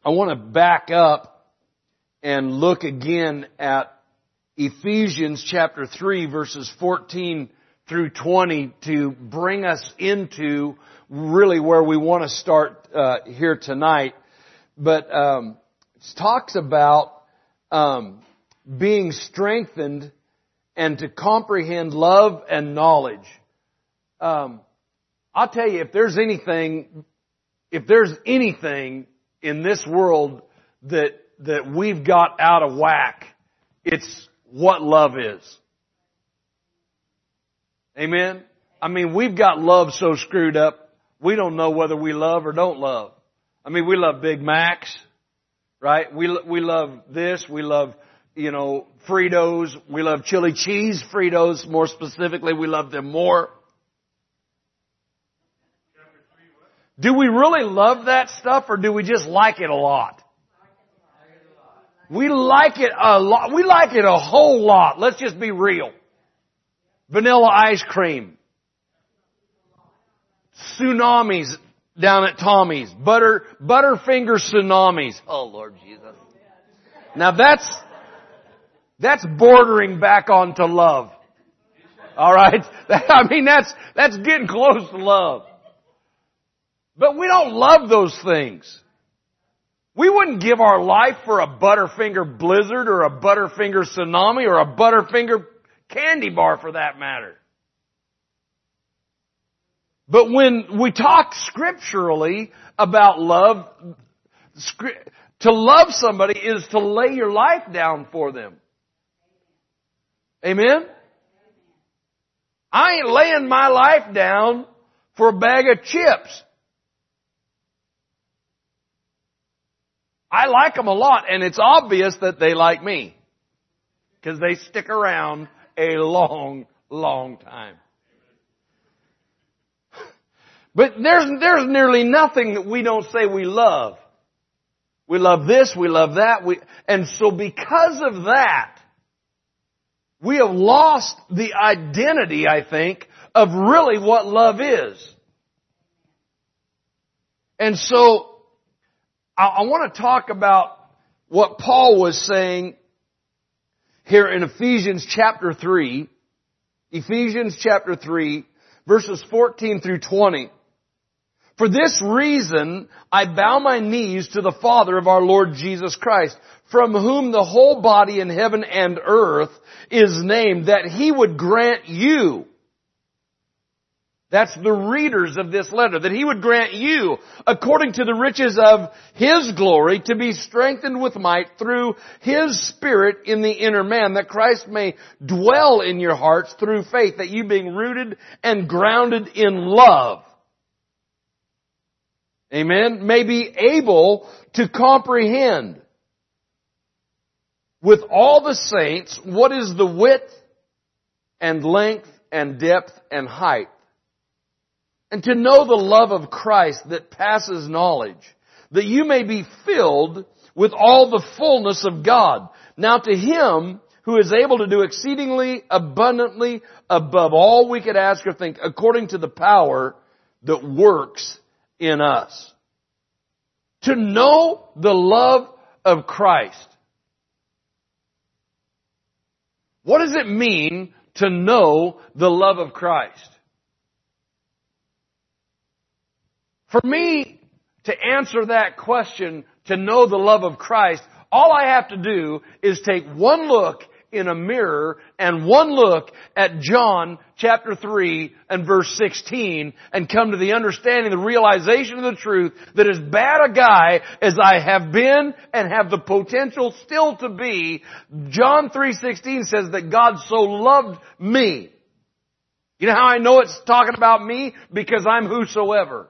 I want to back up and look again at Ephesians chapter 3 verses 14 through 20 to bring us into really where we want to start here tonight. But it talks about being strengthened and to comprehend love and knowledge. I'll tell you, if there's anything in this world that we've got out of whack, it's what love is. Amen? I mean, we've got love so screwed up, we don't know whether we love or don't love. I mean, we love Big Macs, right? We love this, we love, Fritos, we love chili cheese Fritos, more specifically, we love them more. Do we really love that stuff, or do we just like it a lot? We like it a lot. We like it a whole lot. Let's just be real. Vanilla ice cream. Tsunamis down at Tommy's. Butterfinger tsunamis. Oh, Lord Jesus. Now that's bordering back onto love. Alright? I mean, that's getting close to love. But we don't love those things. We wouldn't give our life for a Butterfinger Blizzard or a Butterfinger Tsunami or a Butterfinger candy bar for that matter. But when we talk scripturally about love, to love somebody is to lay your life down for them. Amen? I ain't laying my life down for a bag of chips. I like them a lot, and it's obvious that they like me. Because they stick around a long, long time. But there's nearly nothing that we don't say we love. We love this, we love that, and so because of that, we have lost the identity, I think, of really what love is. And so, I want to talk about what Paul was saying here in Ephesians chapter 3. Ephesians chapter 3, verses 14 through 20. For this reason, I bow my knees to the Father of our Lord Jesus Christ, from whom the whole body in heaven and earth is named, that He would grant you, that's the readers of this letter, that He would grant you, according to the riches of His glory, to be strengthened with might through His Spirit in the inner man, that Christ may dwell in your hearts through faith, that you being rooted and grounded in love, amen, may be able to comprehend with all the saints what is the width and length and depth and height, and to know the love of Christ that passes knowledge, that you may be filled with all the fullness of God. Now to Him who is able to do exceedingly abundantly above all we could ask or think, according to the power that works in us. To know the love of Christ. What does it mean to know the love of Christ? For me to answer that question, to know the love of Christ, all I have to do is take one look in a mirror and one look at John chapter 3 and verse 16 and come to the understanding, the realization of the truth that as bad a guy as I have been and have the potential still to be, John 3:16 says that God so loved me. You know how I know it's talking about me? Because I'm whosoever.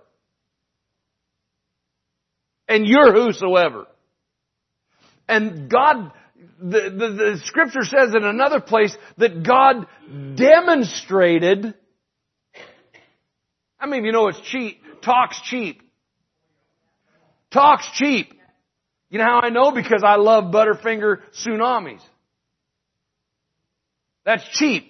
And you're whosoever. And God, the scripture says in another place that God demonstrated, how many of you know it's cheap? Talk's cheap. Talk's cheap. You know how I know? Because I love Butterfinger tsunamis. That's cheap.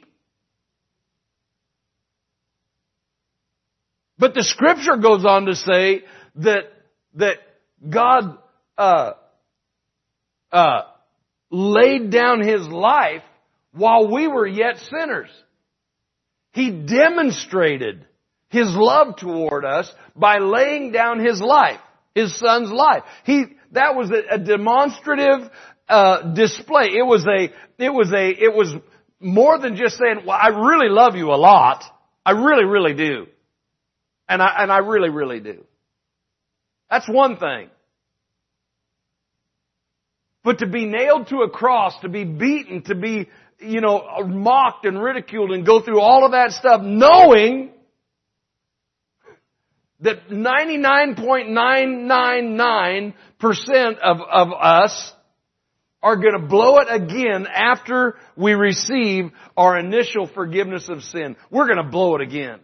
But the scripture goes on to say that God laid down His life while we were yet sinners. He demonstrated His love toward us by laying down His life, His Son's life. That was a demonstrative display. It was more than just saying, well, I really love you a lot. I really, really do. And I really, really do. That's one thing. But to be nailed to a cross, to be beaten, to be, mocked and ridiculed and go through all of that stuff, knowing that 99.999% of us are going to blow it again after we receive our initial forgiveness of sin. We're going to blow it again.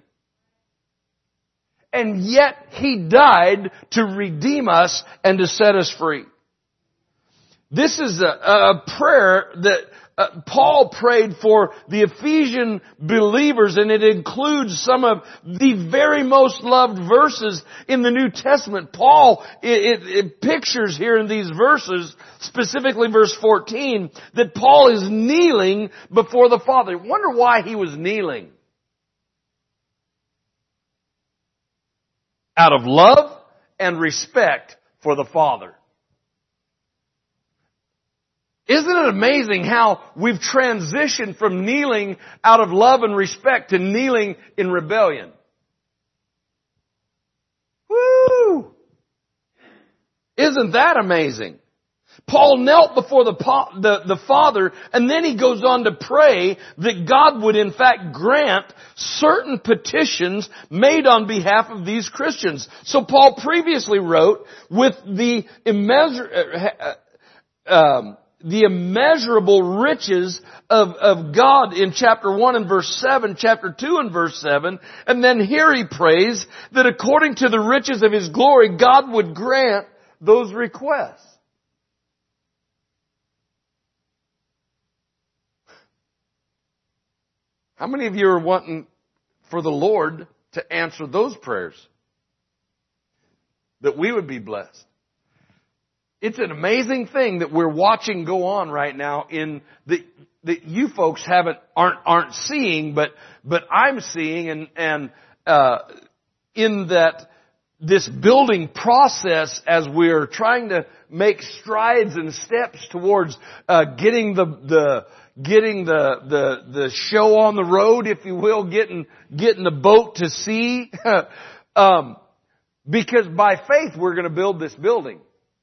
And yet He died to redeem us and to set us free. This is a prayer that Paul prayed for the Ephesian believers, and it includes some of the very most loved verses in the New Testament. Paul, it pictures here in these verses, specifically verse 14, that Paul is kneeling before the Father. Wonder why he was kneeling. Out of love and respect for the Father. Isn't it amazing how we've transitioned from kneeling out of love and respect to kneeling in rebellion? Woo! Isn't that amazing? Paul knelt before the Father, and then he goes on to pray that God would in fact grant certain petitions made on behalf of these Christians. So Paul previously wrote, with the immeasurable riches of God in chapter 1 and verse 7, chapter 2 and verse 7, and then here he prays that according to the riches of His glory, God would grant those requests. How many of you are wanting for the Lord to answer those prayers? That we would be blessed. It's an amazing thing that we're watching go on right now that you folks aren't seeing, but I'm seeing, and in that this building process, as we're trying to make strides and steps towards getting the show on the road, if you will, getting the boat to sea, because by faith we're going to build this building.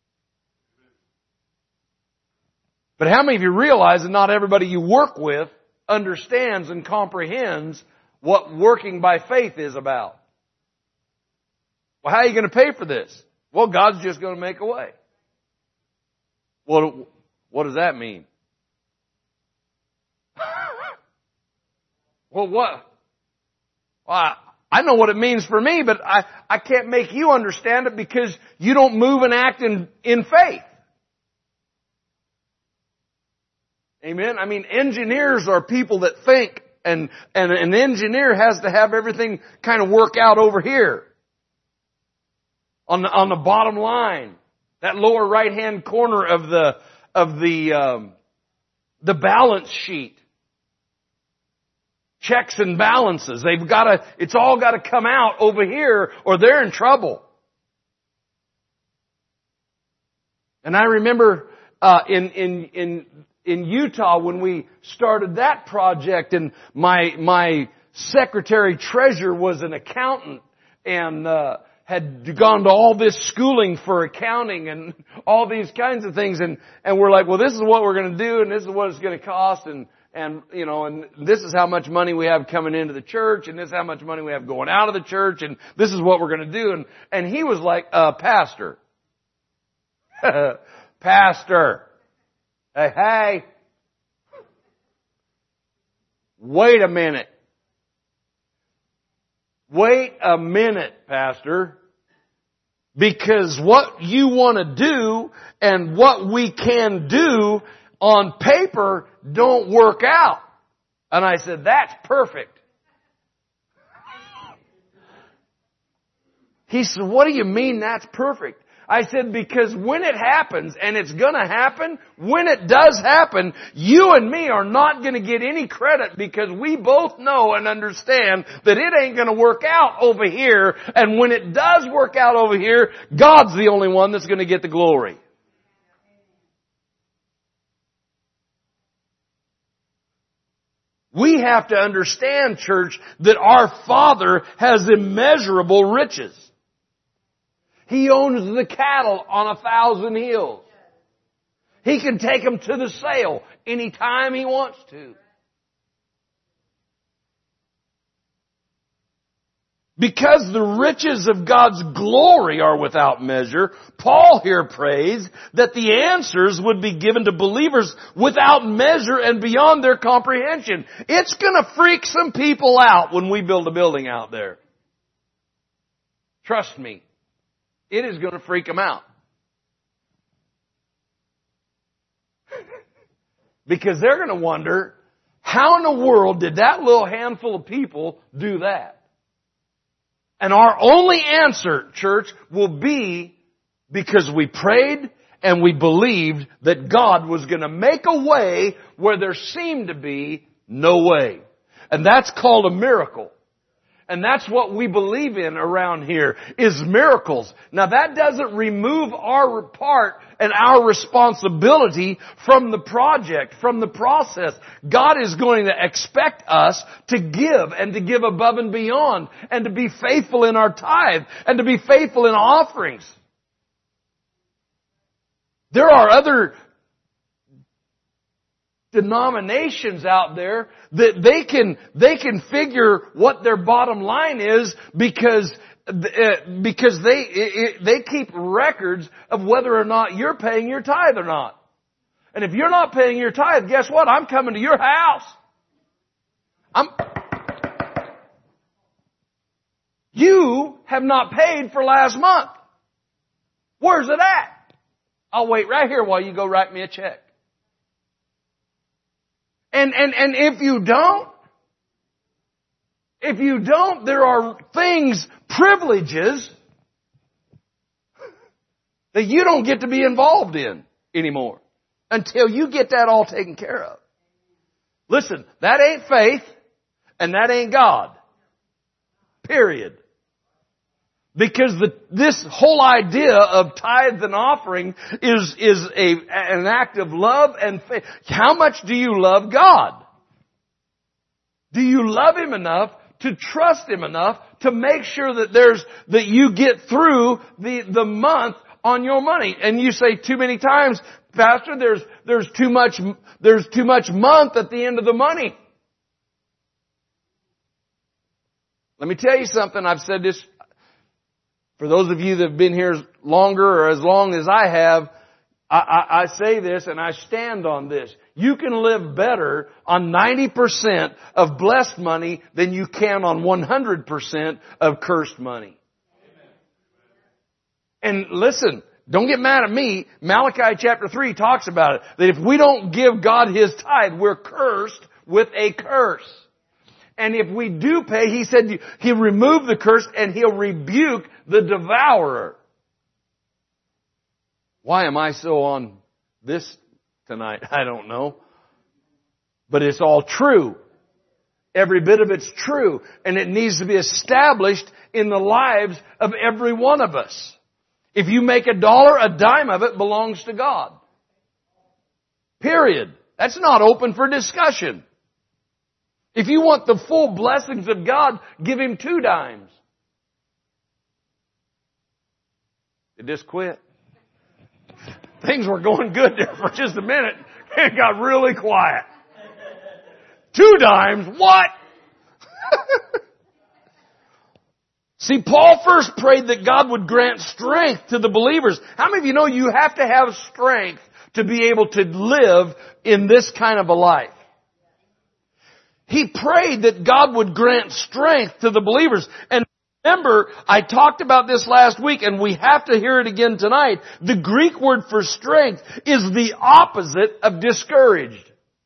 But how many of you realize that not everybody you work with understands and comprehends what working by faith is about? Well, how are you going to pay for this? Well, God's just going to make a way. Well, what does that mean? Well, what? Well, I know what it means for me, but I can't make you understand it because you don't move and act in faith. Amen? I mean, engineers are people that think, and an engineer has to have everything kind of work out over here. On the bottom line. That lower right hand corner of the balance sheet. Checks and balances. It's all got to come out over here or they're in trouble. And I remember, in Utah when we started that project, and my secretary treasurer was an accountant and had gone to all this schooling for accounting and all these kinds of things, and we're like, well, this is what we're going to do, and this is what it's going to cost, and this is how much money we have coming into the church, and this is how much money we have going out of the church, and this is what we're going to do, and he was like, pastor. Pastor. Hey, wait a minute. Wait a minute, Pastor. Because what you want to do and what we can do on paper don't work out. And I said, that's perfect. He said, what do you mean that's perfect? I said, because when it happens, and it's gonna happen, when it does happen, you and me are not gonna get any credit because we both know and understand that it ain't gonna work out over here, and when it does work out over here, God's the only one that's gonna get the glory. We have to understand, church, that our Father has immeasurable riches. He owns the cattle on 1,000 hills. He can take them to the sale anytime He wants to. Because the riches of God's glory are without measure, Paul here prays that the answers would be given to believers without measure and beyond their comprehension. It's going to freak some people out when we build a building out there. Trust me, it is going to freak them out. Because they're going to wonder, how in the world did that little handful of people do that? And our only answer, church, will be because we prayed and we believed that God was going to make a way where there seemed to be no way. And that's called a miracle. And that's what we believe in around here, is miracles. Now that doesn't remove our part and our responsibility from the project, from the process. God is going to expect us to give and to give above and beyond and to be faithful in our tithe and to be faithful in offerings. There are other denominations out there that they can figure what their bottom line is because they keep records of whether or not you're paying your tithe or not. And if you're not paying your tithe, guess what? I'm coming to your house. You have not paid for last month. Where's it at? I'll wait right here while you go write me a check. And if you don't, there are things, privileges, that you don't get to be involved in anymore until you get that all taken care of. Listen, that ain't faith and that ain't God. Period. Because this whole idea of tithe and offering is an act of love and faith. How much do you love God? Do you love Him enough to trust Him enough to make sure that you get through the month on your money? And you say too many times, Pastor, there's too much month at the end of the money. Let me tell you something. I've said this. For those of you that have been here longer or as long as I have, I say this and I stand on this. You can live better on 90% of blessed money than you can on 100% of cursed money. And listen, don't get mad at me. Malachi chapter 3 talks about it. That if we don't give God His tithe, we're cursed with a curse. And if we do pay, He said He'll remove the curse and He'll rebuke the devourer. Why am I so on this tonight? I don't know. But it's all true. Every bit of it's true. And it needs to be established in the lives of every one of us. If you make $1, a dime of it belongs to God. Period. That's not open for discussion. If you want the full blessings of God, give Him 2 dimes. It just quit. Things were going good there for just a minute. It got really quiet. 2 dimes? What? See, Paul first prayed that God would grant strength to the believers. How many of you know you have to have strength to be able to live in this kind of a life? He prayed that God would grant strength to the believers. And remember, I talked about this last week and we have to hear it again tonight. The Greek word for strength is the opposite of discouraged.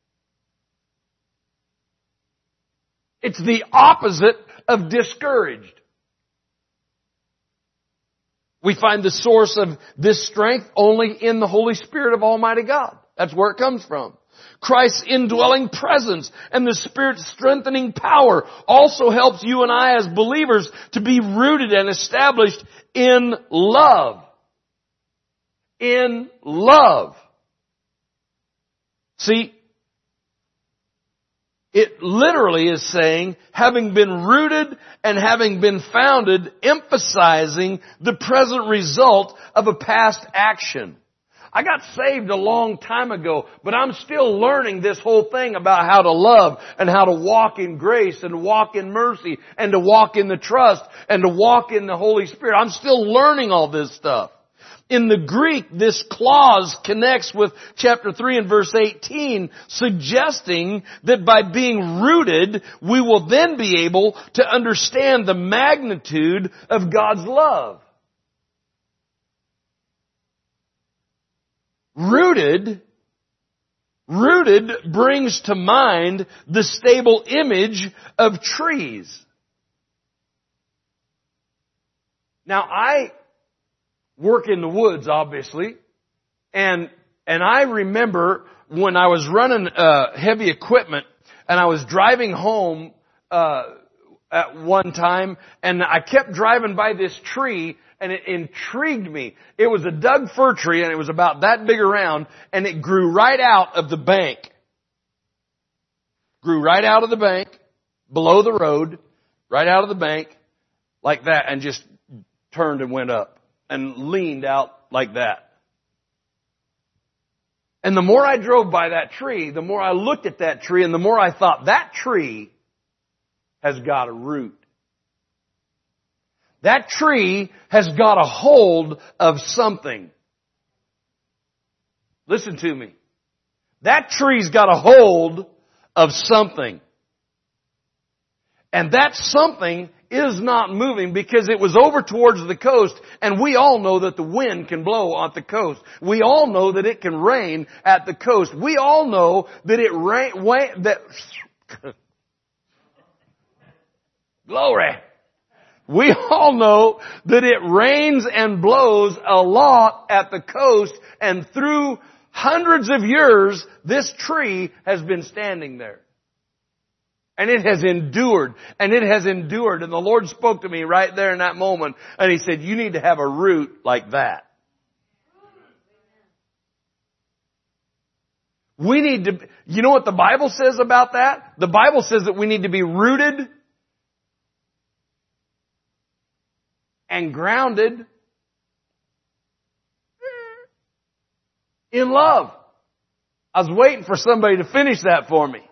It's the opposite of discouraged. We find the source of this strength only in the Holy Spirit of Almighty God. That's where it comes from. Christ's indwelling presence and the Spirit's strengthening power also helps you and I as believers to be rooted and established in love. In love. See, it literally is saying, having been rooted and having been founded, emphasizing the present result of a past action. I got saved a long time ago, but I'm still learning this whole thing about how to love and how to walk in grace and walk in mercy and to walk in the trust and to walk in the Holy Spirit. I'm still learning all this stuff. In the Greek, this clause connects with chapter 3 and verse 18, suggesting that by being rooted, we will then be able to understand the magnitude of God's love. Rooted brings to mind the stable image of trees. Now I work in the woods, obviously, and I remember when I was running heavy equipment and I was driving home at one time, and I kept driving by this tree, and it intrigued me. It was a Doug fir tree, and it was about that big around, and it grew right out of the bank. Grew right out of the bank, below the road, right out of the bank, like that, and just turned and went up, and leaned out like that. And the more I drove by that tree, the more I looked at that tree, and the more I thought, that tree has got a root. That tree has got a hold of something. Listen to me. That tree's got a hold of something. And that something is not moving because it was over towards the coast, and we all know that the wind can blow at the coast. We all know that it can rain at the coast. We all know that glory. We all know that it rains and blows a lot at the coast, and through hundreds of years, this tree has been standing there. And it has endured, and it has endured. And the Lord spoke to me right there in that moment, and He said, you need to have a root like that. We need to, you know what the Bible says about that? The Bible says that we need to be rooted and grounded in love. I was waiting for somebody to finish that for me.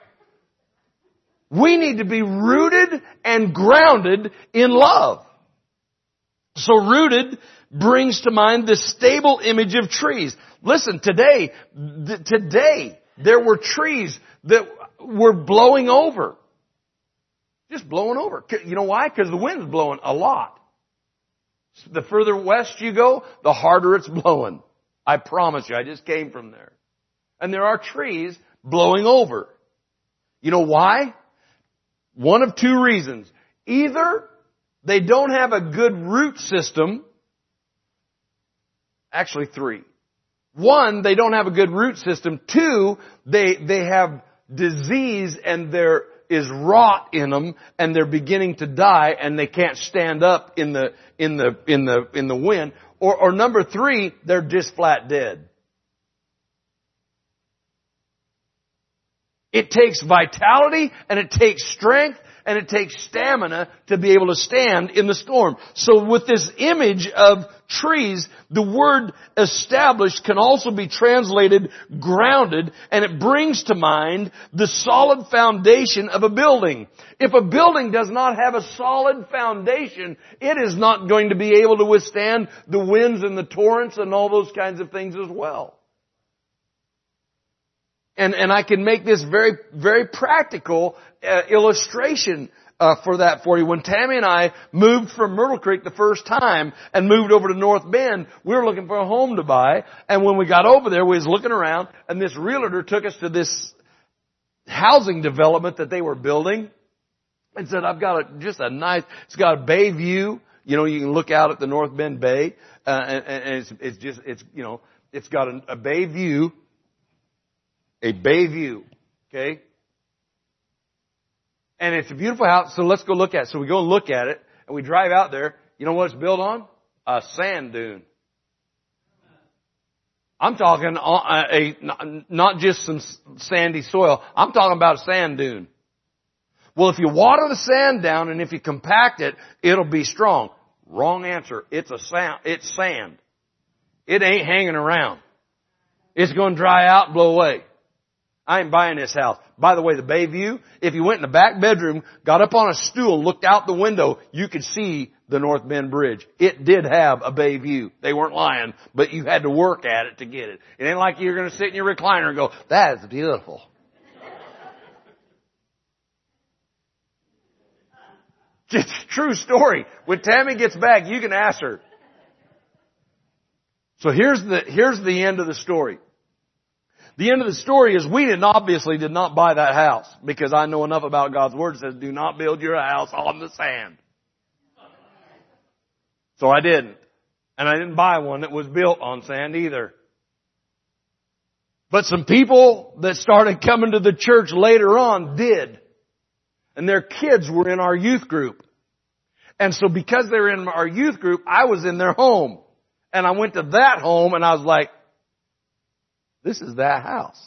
We need to be rooted and grounded in love. So rooted brings to mind the stable image of trees. Listen, today there were trees that were blowing over. Just blowing over. You know why? Because the wind's blowing a lot. The further west you go, the harder it's blowing. I promise you, I just came from there. And there are trees blowing over. You know why? One of two reasons. Either they don't have a good root system. Actually, three. One, they don't have a good root system. Two, they have disease and there is rot in them and they're beginning to die and they can't stand up in the wind. Or number three, they're just flat dead. It takes vitality and it takes strength and it takes stamina to be able to stand in the storm. So with this image of trees, the word established can also be translated grounded, and it brings to mind the solid foundation of a building. If a building does not have a solid foundation, it is not going to be able to withstand the winds and the torrents and all those kinds of things as well. And I can make this very, very practical illustration for that for you. When Tammy and I moved from Myrtle Creek the first time and moved over to North Bend, we were looking for a home to buy. And when we got over there, we was looking around, and this realtor took us to this housing development that they were building and said, I've got just a nice, it's got a bay view. You know, you can look out at the North Bend Bay, and it's got a bay view. A bay view. Okay? And it's a beautiful house, so let's go look at it. So we go and look at it, and we drive out there. You know what it's built on? A sand dune. I'm talking not just some sandy soil. I'm talking about a sand dune. Well, if you water the sand down and if you compact it, it'll be strong. Wrong answer. It's sand. It ain't hanging around. It's going to dry out and blow away. I ain't buying this house. By the way, the bay view, if you went in the back bedroom, got up on a stool, looked out the window, you could see the North Bend Bridge. It did have a bay view. They weren't lying, but you had to work at it to get it. It ain't like you're going to sit in your recliner and go, that is beautiful. It's a true story. When Tammy gets back, you can ask her. So here's the end of the story. The end of the story is we obviously did not buy that house because I know enough about God's Word. It says, do not build your house on the sand. So I didn't. And I didn't buy one that was built on sand either. But some people that started coming to the church later on did. And their kids were in our youth group. And so because they were in our youth group, I was in their home. And I went to that home and I was like, this is that house.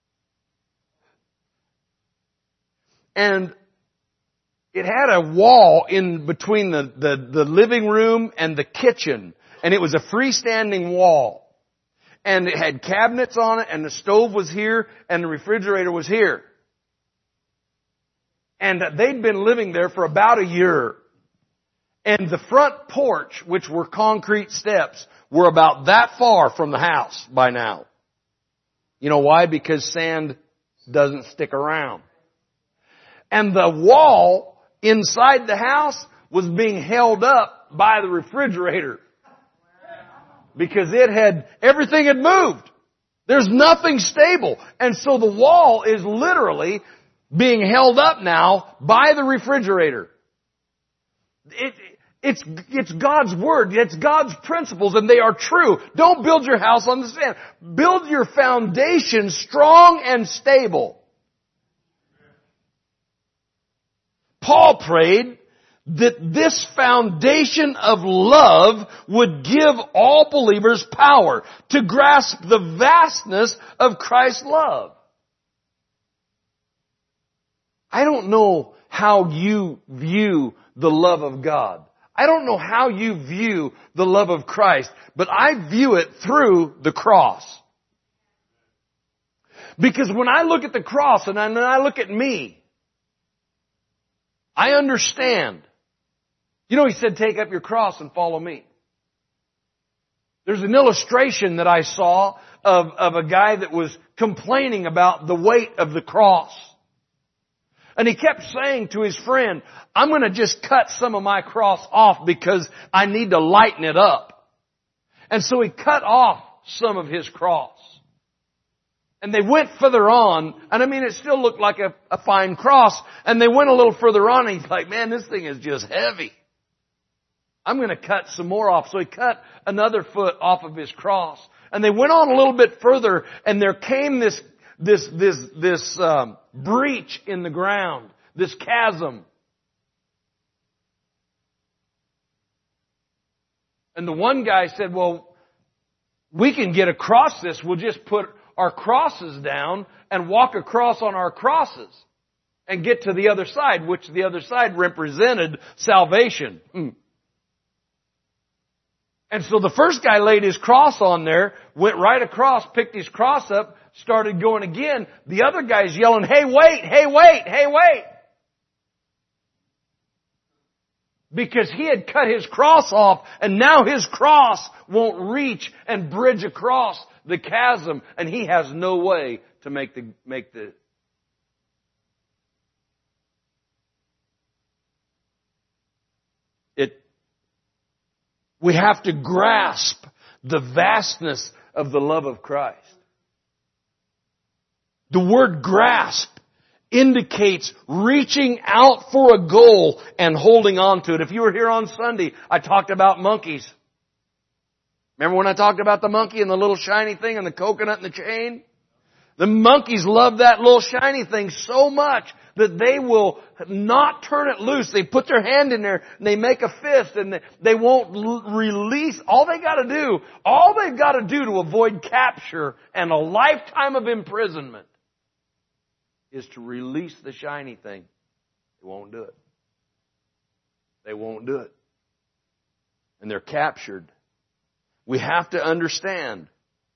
And it had a wall in between the living room and the kitchen. And it was a freestanding wall. And it had cabinets on it and the stove was here and the refrigerator was here. And they'd been living there for about a year. And the front porch, which were concrete steps, were about that far from the house by now. You know why? Because sand doesn't stick around. And the wall inside the house was being held up by the refrigerator. Because everything had moved. There's nothing stable. And so the wall is literally being held up now by the refrigerator. It's God's Word. It's God's principles, and they are true. Don't build your house on the sand. Build your foundation strong and stable. Paul prayed that this foundation of love would give all believers power to grasp the vastness of Christ's love. I don't know how you view the love of God. I don't know how you view the love of Christ, but I view it through the cross. Because when I look at the cross and then I look at me, I understand. You know, he said, take up your cross and follow me. There's an illustration that I saw of a guy that was complaining about the weight of the cross. And he kept saying to his friend, I'm going to just cut some of my cross off because I need to lighten it up. And so he cut off some of his cross. And they went further on, and I mean, it still looked like a fine cross. And they went a little further on, and he's like, man, this thing is just heavy. I'm going to cut some more off. So he cut another foot off of his cross. And they went on a little bit further, and there came this breach in the ground, this chasm. And the one guy said, well, we can get across this. We'll just put our crosses down and walk across on our crosses and get to the other side, which the other side represented salvation. And so the first guy laid his cross on there, went right across, picked his cross up, started going again. The other guy's yelling, hey, wait, hey, wait, hey, wait. Because he had cut his cross off, and now his cross won't reach and bridge across the chasm, and he has no way to make the we have to grasp the vastness of the love of Christ. The word grasp indicates reaching out for a goal and holding on to it. If you were here on Sunday, I talked about monkeys. Remember when I talked about the monkey and the little shiny thing and the coconut and the chain? The monkeys love that little shiny thing so much that they will not turn it loose. They put their hand in there and they make a fist and they won't release. All they've got to do to avoid capture and a lifetime of imprisonment is to release the shiny thing. They won't do it. They won't do it. And they're captured. We have to understand.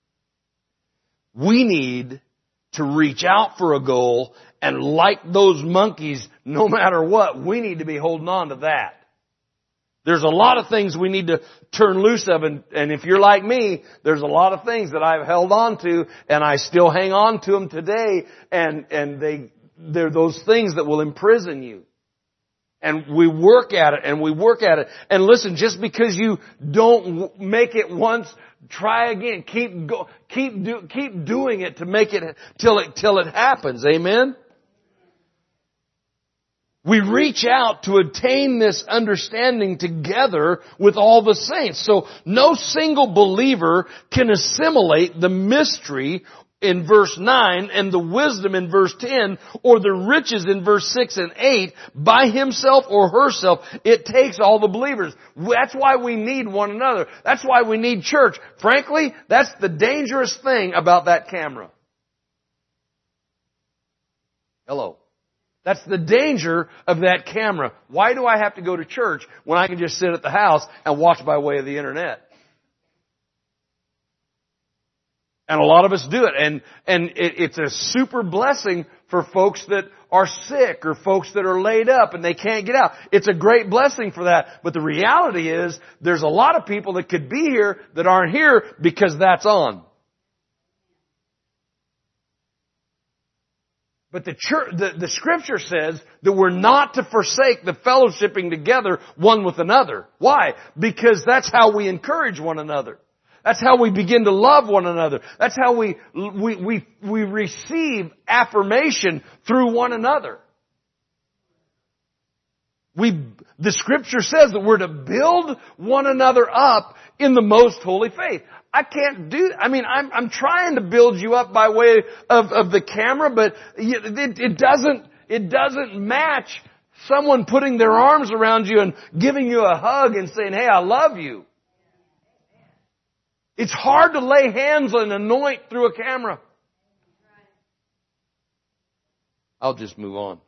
We need to reach out for a goal, and like those monkeys, no matter what, we need to be holding on to that. There's a lot of things we need to turn loose of, and if you're like me, there's a lot of things that I've held on to, and I still hang on to them today, and they're those things that will imprison you. And we work at it, and we work at it. And listen, just because you don't make it once, try again. Keep doing it to make it till it happens. Amen? We reach out to attain this understanding together with all the saints. So no single believer can assimilate the mystery in verse 9 and the wisdom in verse 10 or the riches in verse 6 and 8 by himself or herself. It takes all the believers. That's why we need one another. That's why we need church. Frankly, that's the dangerous thing about that camera. Hello. That's the danger of that camera. Why do I have to go to church when I can just sit at the house and watch by way of the internet? And a lot of us do it. And it's a super blessing for folks that are sick or folks that are laid up and they can't get out. It's a great blessing for that. But the reality is there's a lot of people that could be here that aren't here because that's on. But the Scripture says that we're not to forsake the fellowshipping together one with another. Why? Because that's how we encourage one another. That's how we begin to love one another. That's how we receive affirmation through one another. The Scripture says that we're to build one another up in the most holy faith. I'm trying to build you up by way of the camera, but it doesn't match someone putting their arms around you and giving you a hug and saying, "Hey, I love you." It's hard to lay hands and anoint through a camera. I'll just move on.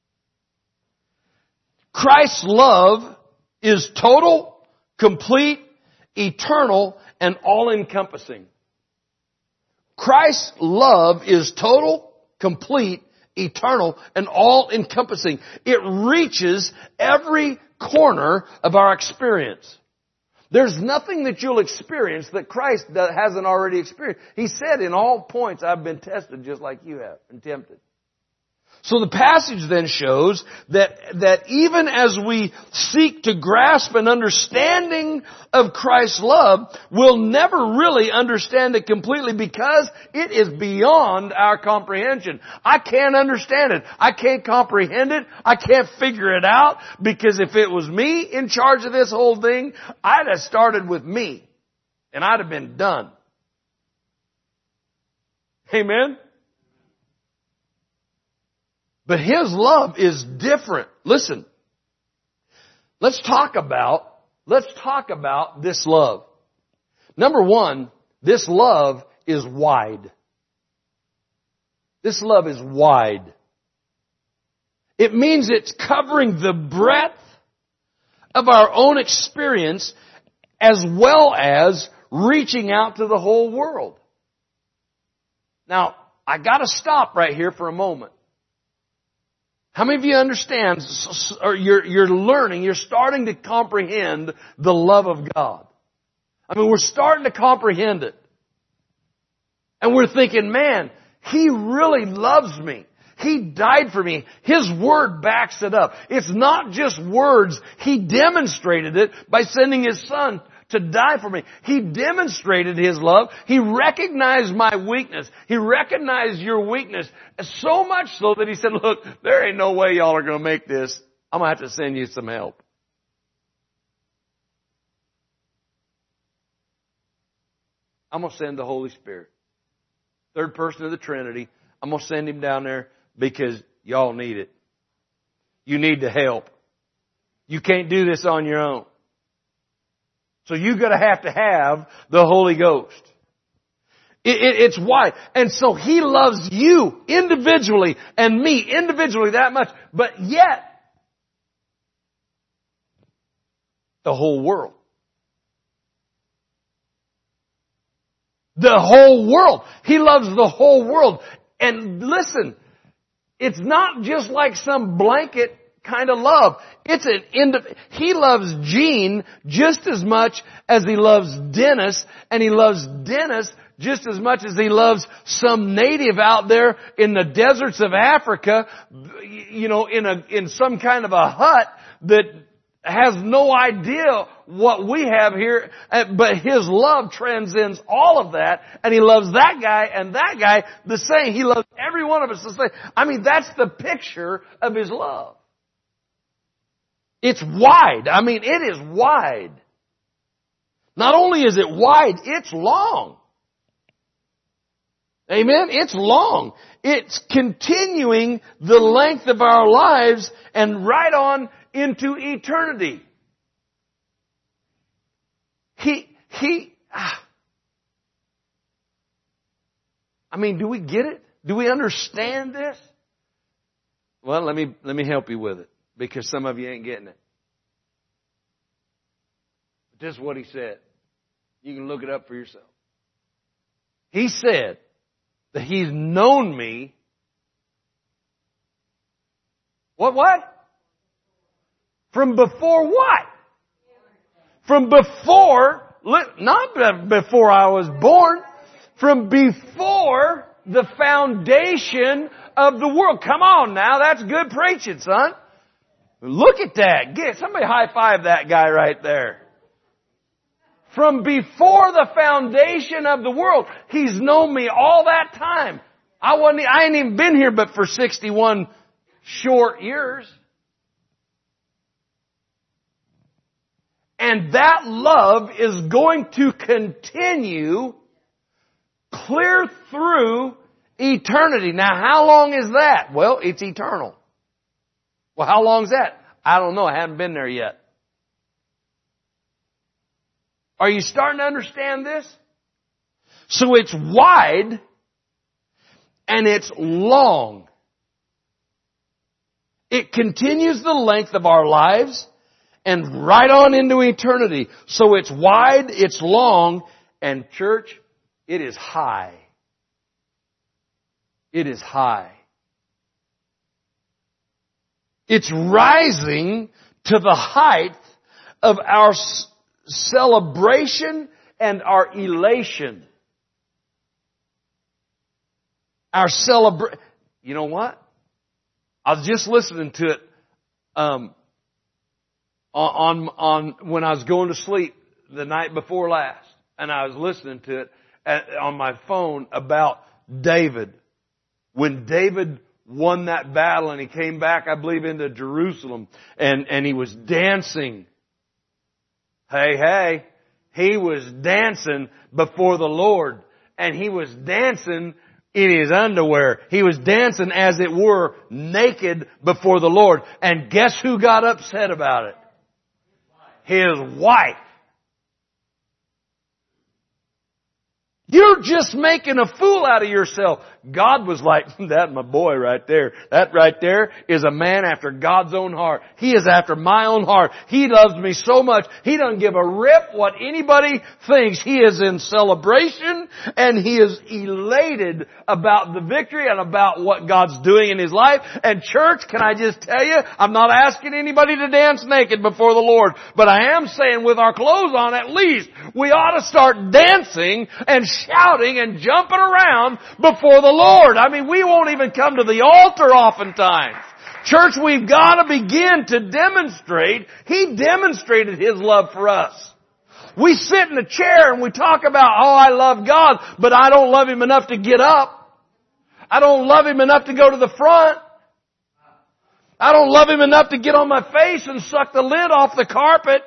Christ's love is total, complete, eternal, and all-encompassing. Christ's love is total, complete, eternal, and all-encompassing. It reaches every corner of our experience. There's nothing that you'll experience that Christ hasn't already experienced. He said, in all points I've been tested just like you have and tempted. So the passage then shows that even as we seek to grasp an understanding of Christ's love, we'll never really understand it completely because it is beyond our comprehension. I can't understand it. I can't comprehend it. I can't figure it out because if it was me in charge of this whole thing, I'd have started with me and I'd have been done. Amen? But His love is different. Listen. Let's talk about this love. Number one, this love is wide. This love is wide. It means it's covering the breadth of our own experience as well as reaching out to the whole world. Now, I gotta stop right here for a moment. How many of you understand, or you're starting to comprehend the love of God? I mean, we're starting to comprehend it. And we're thinking, man, He really loves me. He died for me. His Word backs it up. It's not just words. He demonstrated it by sending His Son to die for me. He demonstrated His love. He recognized my weakness. He recognized your weakness. So much so that He said, look, there ain't no way y'all are going to make this. I'm going to have to send you some help. I'm going to send the Holy Spirit. Third person of the Trinity. I'm going to send Him down there because y'all need it. You need the help. You can't do this on your own. So you're going to have the Holy Ghost. It's why. And so He loves you individually and me individually that much. But yet, the whole world. The whole world. He loves the whole world. And listen, it's not just like some blanket kind of love. He loves Gene just as much as He loves Dennis, and He loves Dennis just as much as He loves some native out there in the deserts of Africa, in some kind of a hut that has no idea what we have here, but His love transcends all of that, and He loves that guy the same. He loves every one of us the same. I mean, that's the picture of His love. It's wide. I mean, it is wide. Not only is it wide, it's long. Amen? It's long. It's continuing the length of our lives and right on into eternity. I mean, do we get it? Do we understand this? Well, let me help you with it, because some of you ain't getting it. But this is what He said. You can look it up for yourself. He said that He's known me. What? From before what? From before, not before I was born, from before the foundation of the world. Come on now, that's good preaching, son. Look at that. Somebody high five that guy right there. From before the foundation of the world, He's known me all that time. I ain't even been here but for 61 short years. And that love is going to continue clear through eternity. Now, how long is that? Well, it's eternal. Well, how long is that? I don't know. I haven't been there yet. Are you starting to understand this? So it's wide and it's long. It continues the length of our lives and right on into eternity. So it's wide, it's long, and church, it is high. It is high. It's rising to the height of our celebration and our elation. You know what? I was just listening to it on when I was going to sleep the night before last, and I was listening to it on my phone about David. When David won that battle and he came back, I believe, into Jerusalem, and he was dancing. Hey, he was dancing before the Lord, and he was dancing in his underwear. He was dancing, as it were, naked before the Lord. And guess who got upset about it? His wife. You're just making a fool out of yourself. God was like, that's my boy right there. That right there is a man after God's own heart. He is after my own heart. He loves me so much. He doesn't give a rip what anybody thinks. He is in celebration and he is elated about the victory and about what God's doing in his life. And church, can I just tell you, I'm not asking anybody to dance naked before the Lord, but I am saying with our clothes on at least, we ought to start dancing and shouting and jumping around before the Lord. I mean, we won't even come to the altar oftentimes. Church, we've got to begin to demonstrate. He demonstrated His love for us. We sit in a chair and we talk about, oh, I love God, but I don't love Him enough to get up. I don't love Him enough to go to the front. I don't love Him enough to get on my face and suck the lid off the carpet.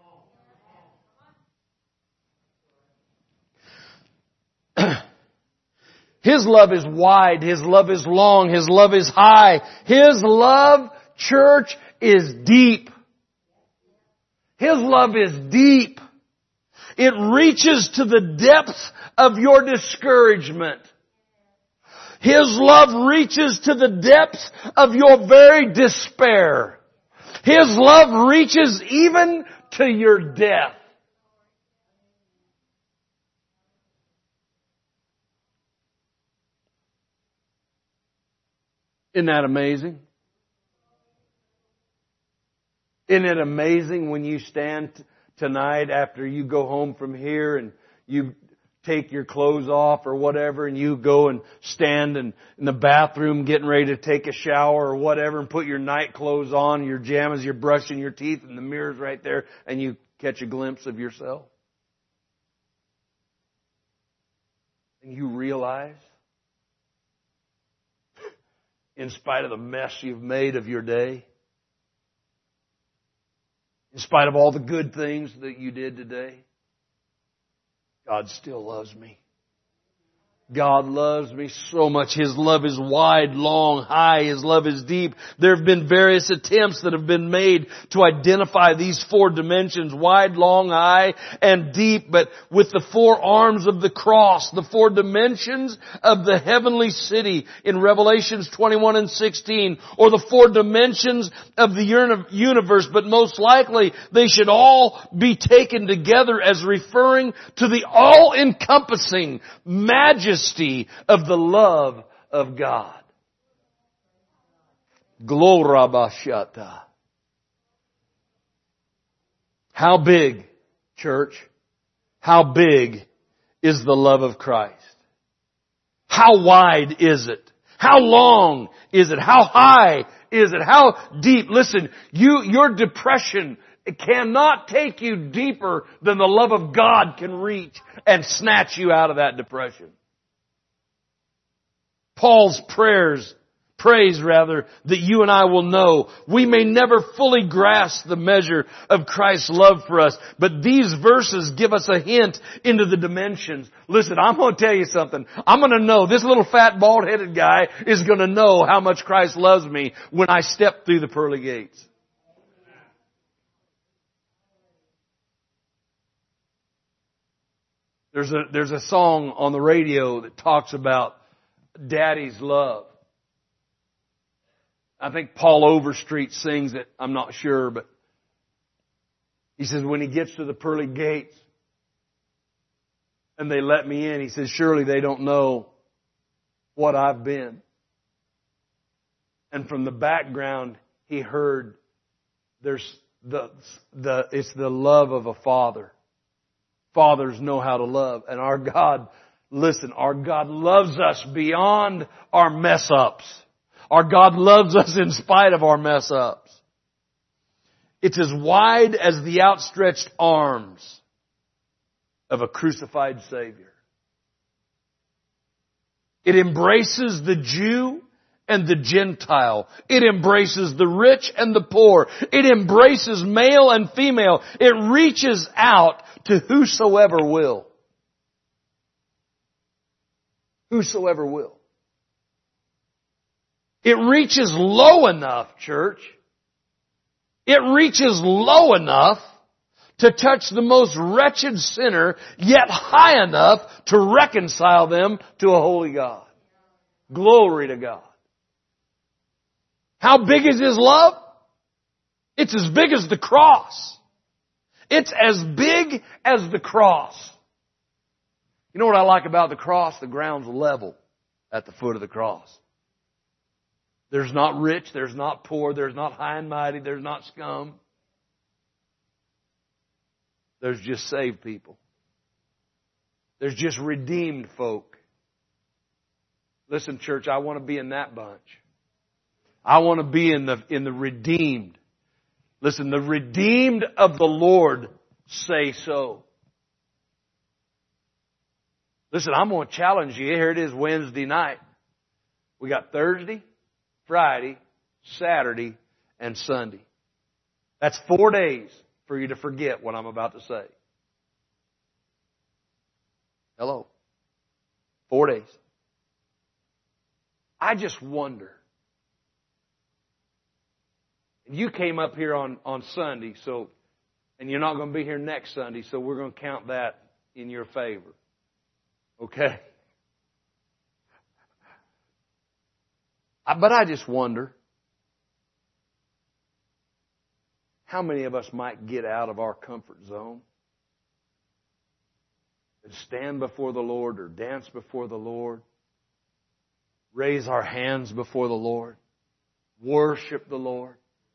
His love is wide. His love is long. His love is high. His love, church, is deep. His love is deep. It reaches to the depths of your discouragement. His love reaches to the depths of your very despair. His love reaches even to your death. Isn't that amazing? Isn't it amazing when you stand tonight after you go home from here and you take your clothes off or whatever and you go and stand in the bathroom getting ready to take a shower or whatever and put your night clothes on, your pajamas, you're brushing your teeth and the mirror's right there and you catch a glimpse of yourself? And you realize, in spite of the mess you've made of your day, in spite of all the good things that you did today, God still loves me. God loves me so much. His love is wide, long, high. His love is deep. There have been various attempts that have been made to identify these four dimensions, wide, long, high, and deep. But with the four arms of the cross, the four dimensions of the heavenly city in Revelations 21 and 16, or the four dimensions of the universe, but most likely they should all be taken together as referring to the all-encompassing majesty of the love of God. Glorabashata. How big, church? How big is the love of Christ? How wide is it? How long is it? How high is it? How deep? Listen, your depression, it cannot take you deeper than the love of God can reach and snatch you out of that depression. Paul's prays that you and I will know. We may never fully grasp the measure of Christ's love for us, but these verses give us a hint into the dimensions. Listen, I'm going to tell you something. I'm going to know, this little fat bald-headed guy is going to know how much Christ loves me when I step through the pearly gates. There's a song on the radio that talks about Daddy's love. I think Paul Overstreet sings it. I'm not sure, but he says when he gets to the pearly gates and they let me in, he says, surely they don't know what I've been. And from the background, he heard it's the love of a father. Fathers know how to love. And our God, listen, our God loves us beyond our mess-ups. Our God loves us in spite of our mess-ups. It's as wide as the outstretched arms of a crucified Savior. It embraces the Jew and the Gentile. It embraces the rich and the poor. It embraces male and female. It reaches out to whosoever will. Whosoever will. It reaches low enough, church. It reaches low enough to touch the most wretched sinner, yet high enough to reconcile them to a holy God. Glory to God. How big is His love? It's as big as the cross. It's as big as the cross. You know what I like about the cross? The ground's level at the foot of the cross. There's not rich, there's not poor, there's not high and mighty, there's not scum. There's just saved people. There's just redeemed folk. Listen, church, I want to be in that bunch. I want to be in the redeemed. Listen, the redeemed of the Lord say so. Listen, I'm going to challenge you. Here it is Wednesday night. We got Thursday, Friday, Saturday, and Sunday. That's 4 days for you to forget what I'm about to say. Hello. 4 days. I just wonder. And you came up here on Sunday, and you're not going to be here next Sunday, so we're going to count that in your favor. Okay? But I just wonder how many of us might get out of our comfort zone and stand before the Lord or dance before the Lord, raise our hands before the Lord, worship the Lord,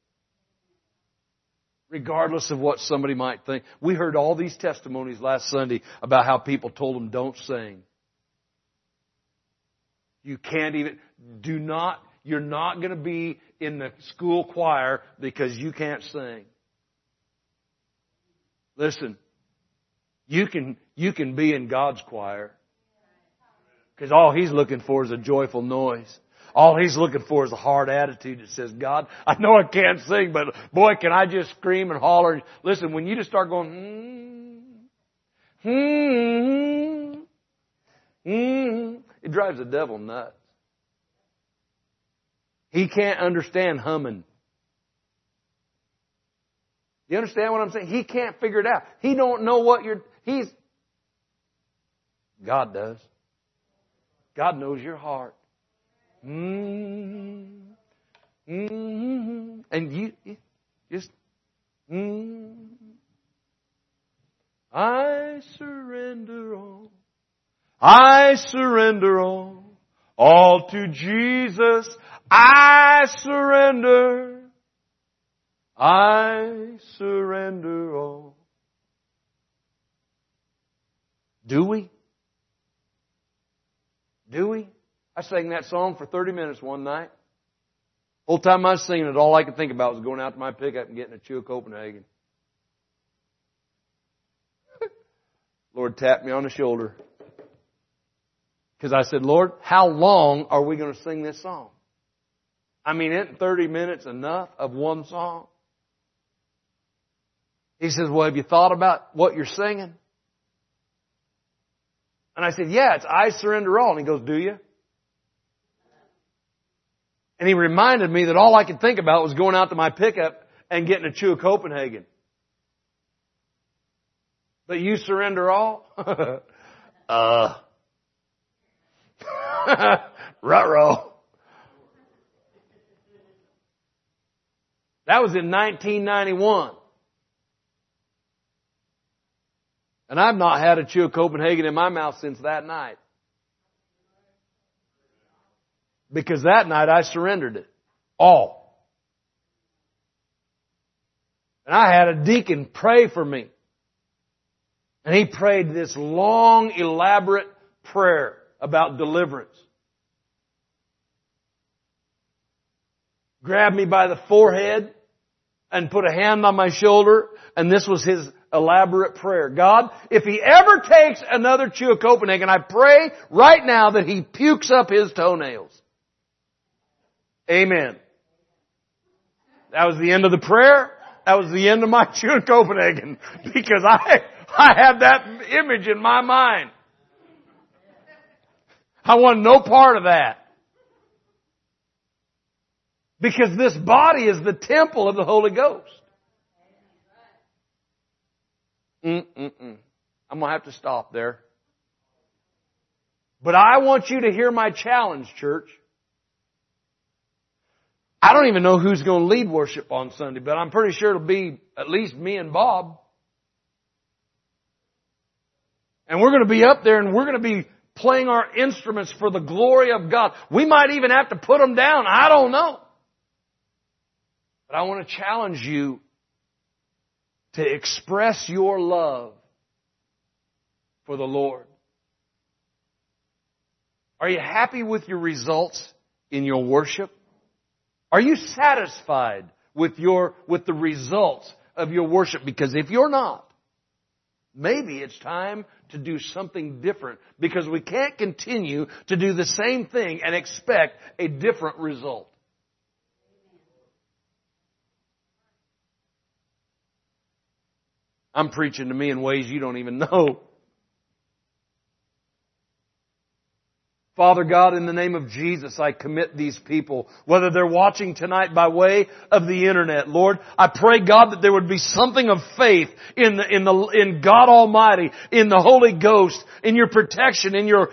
regardless of what somebody might think. We heard all these testimonies last Sunday about how people told them, don't sing. You can't even, you're not going to be in the school choir because you can't sing. Listen, you can be in God's choir because all He's looking for is a joyful noise. All He's looking for is a hard attitude that says, God, I know I can't sing, but boy, can I just scream and holler. Listen, when you just start going, it drives the devil nuts. He can't understand humming. You understand what I'm saying? He can't figure it out. He don't know what God does. God knows your heart. And you just, I surrender all. I surrender all to Jesus. I surrender. I surrender all. Do we? Do we? I sang that song for 30 minutes one night. Whole time I was singing it, all I could think about was going out to my pickup and getting a chew of Copenhagen. Lord tapped me on the shoulder. Because I said, Lord, how long are we going to sing this song? I mean, isn't 30 minutes enough of one song? He says, well, have you thought about what you're singing? And I said, yeah, it's I surrender all. And he goes, do you? And he reminded me that all I could think about was going out to my pickup and getting a chew of Copenhagen. But you surrender all? Ruh-roh. That was in 1991. And I've not had a chew of Copenhagen in my mouth since that night. Because that night I surrendered it. All. And I had a deacon pray for me. And he prayed this long, elaborate prayer about deliverance. Grabbed me by the forehead and put a hand on my shoulder. And this was his elaborate prayer. God, if he ever takes another chew of Copenhagen, I pray right now that he pukes up his toenails. Amen. That was the end of the prayer. That was the end of my chew of Copenhagen. Because I had that image in my mind. I want no part of that. Because this body is the temple of the Holy Ghost. I'm going to have to stop there. But I want you to hear my challenge, church. I don't even know who's going to lead worship on Sunday, but I'm pretty sure it'll be at least me and Bob. And we're going to be up there and we're going to be playing our instruments for the glory of God. We might even have to put them down. I don't know. But I want to challenge you to express your love for the Lord. Are you happy with your results in your worship? Are you satisfied with the results of your worship? Because if you're not, maybe it's time to do something different because we can't continue to do the same thing and expect a different result. I'm preaching to me in ways you don't even know. Father God, in the name of Jesus, I commit these people, whether they're watching tonight by way of the internet. Lord, I pray, God, that there would be something of faith in God Almighty, in the Holy Ghost, in your protection, in your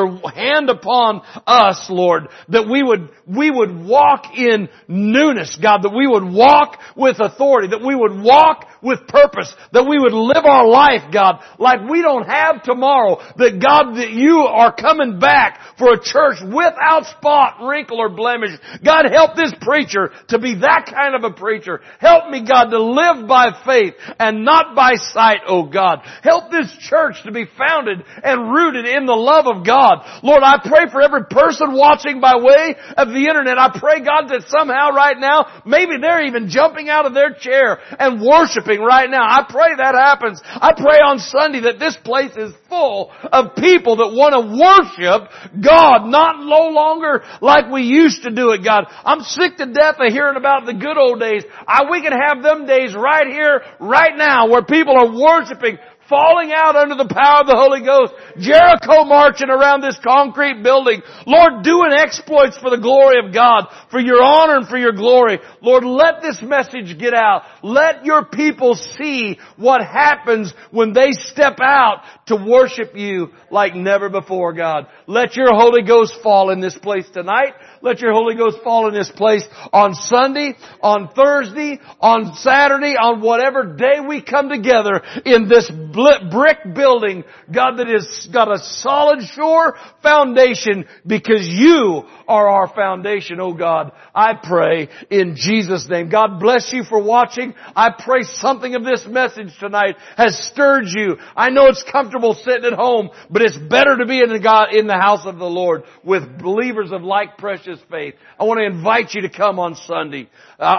hand upon us, Lord, that we would walk in newness, God, that we would walk with authority, that we would walk with purpose, that we would live our life, God, like we don't have tomorrow, that God, that you are coming back for a church without spot, wrinkle, or blemish. God, help this preacher to be that kind of a preacher. Help me, God, to live by faith and not by sight, oh God. Help this church to be founded and rooted in the love of God. Lord, I pray for every person watching by way of the internet. I pray, God, that somehow right now, maybe they're even jumping out of their chair and worshiping right now. I pray that happens. I pray on Sunday that this place is full of people that want to worship God, not no longer like we used to do it, God. I'm sick to death of hearing about the good old days. We can have them days right here, right now, where people are worshiping, falling out under the power of the Holy Ghost. Jericho marching around this concrete building. Lord, doing exploits for the glory of God, for your honor and for your glory. Lord, let this message get out. Let your people see what happens when they step out to worship you like never before, God. Let your Holy Ghost fall in this place tonight. Let your Holy Ghost fall in this place on Sunday, on Thursday, on Saturday, on whatever day we come together in this brick building, God, that has got a solid, sure foundation because you are our foundation, oh God. I pray in Jesus' name. God bless you for watching. I pray something of this message tonight has stirred you. I know it's comfortable sitting at home, but it's better to be in the house of the Lord with believers of like precious faith. I want to invite you to come on Sunday.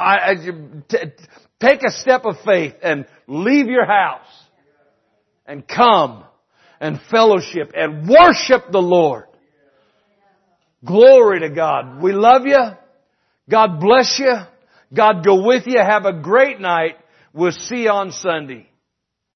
Take a step of faith and leave your house and come and fellowship and worship the Lord. Glory to God. We love you. God bless you. God go with you. Have a great night. We'll see you on Sunday.